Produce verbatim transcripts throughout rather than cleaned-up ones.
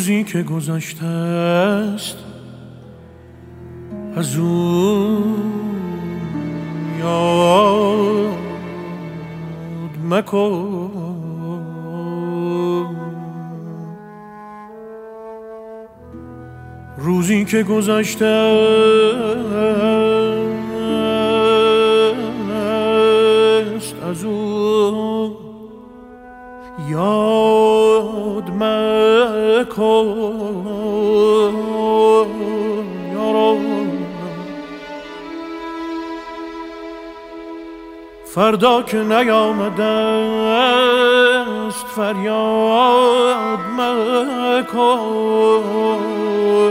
روزی که گذشته است از اون یاد مکن. روزی که گذشته است از اون یاد مکن. فردا که نیامده است فریاد مکن.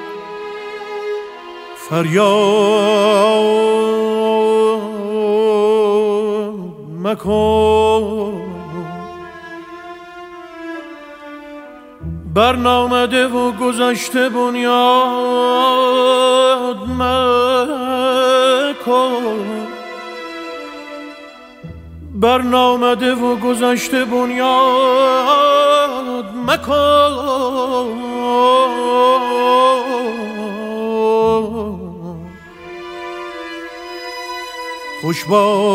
فریاد مکن. برنامده و گذشته بنیاد مکن. برنامده و گذشته بنیاد مکن. خوش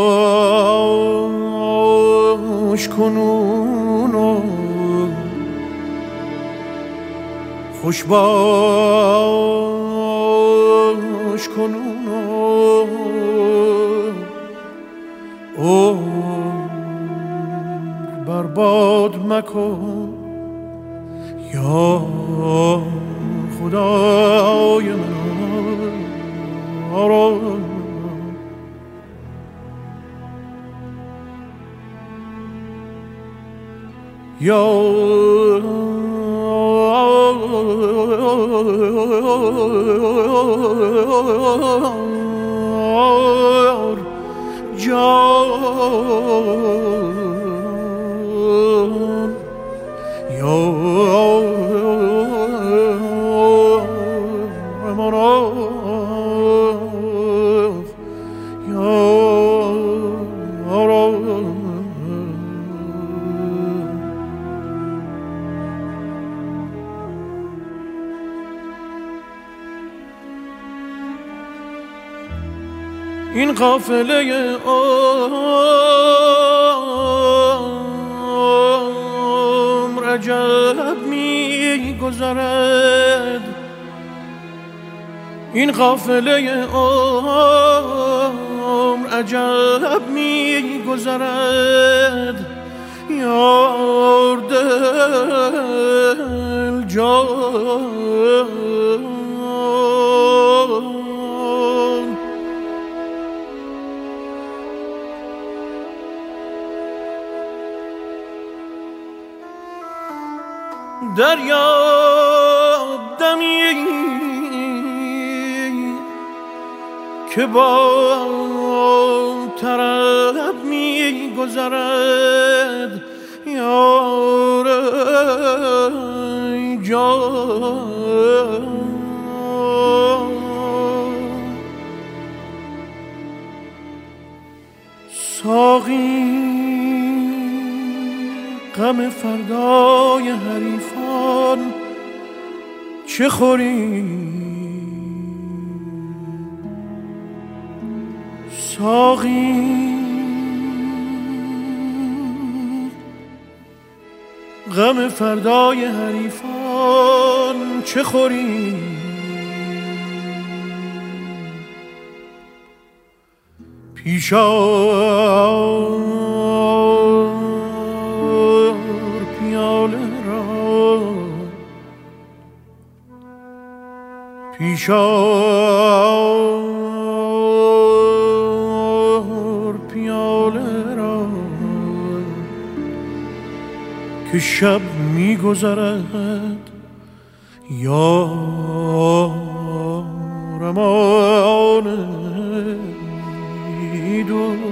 باش کنون، خوش باش کنون عمر برباد مکن یا خدای من. یا جان یا امراض یا این قافله عمر عجب می گذرد. این قافله عمر عجب می گذرد. یار دل جان دریاب دمی که با طرب می گذرد. یار جان ساقی غم فردای حریفان چه خوری؟ ساقی غم فردای حریفان چه خوری؟ پیشا پیشار پیاله را که شب می گذرد. یا رمان دوست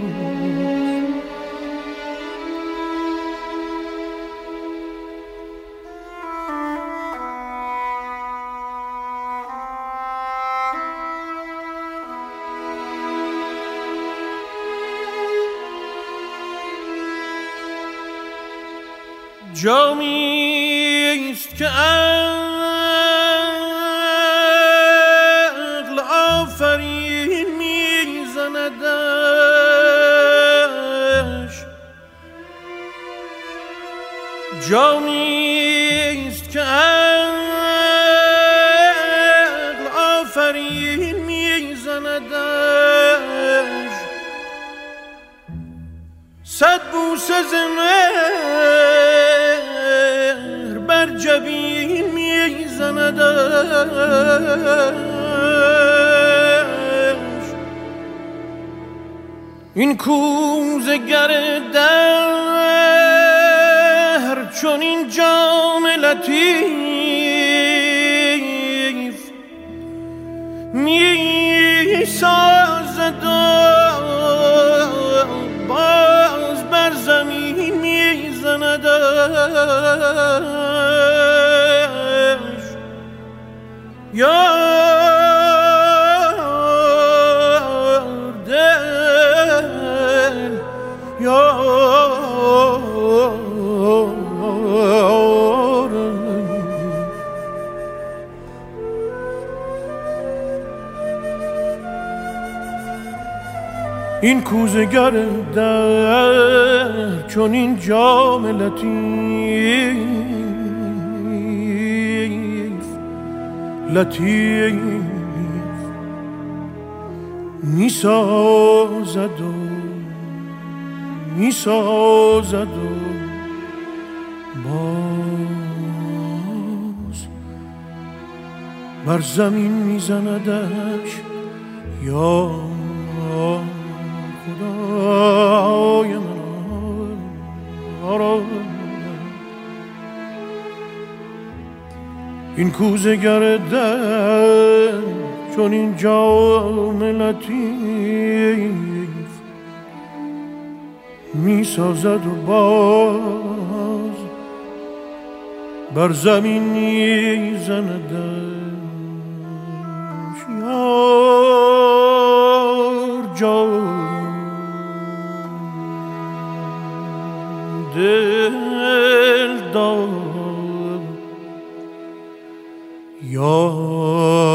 جامی است که عقل آفرین میزندش، جانی است که عقل آفرین میزندش، صد بوسه ز مهر بر جبین میزندش. این کوزه گر دهر چون این جام لطیف می سازد و باز بر زمین می زندش. یار دل یار این کوزه گر در چون این جام لطیف لطیف می سازد و می سازد و باز بر زمین می زندش. یا خدای من این کوزه گر در چون این جام لطیف می سازد و باز بر زمین می زندش. یار جان دل دار یار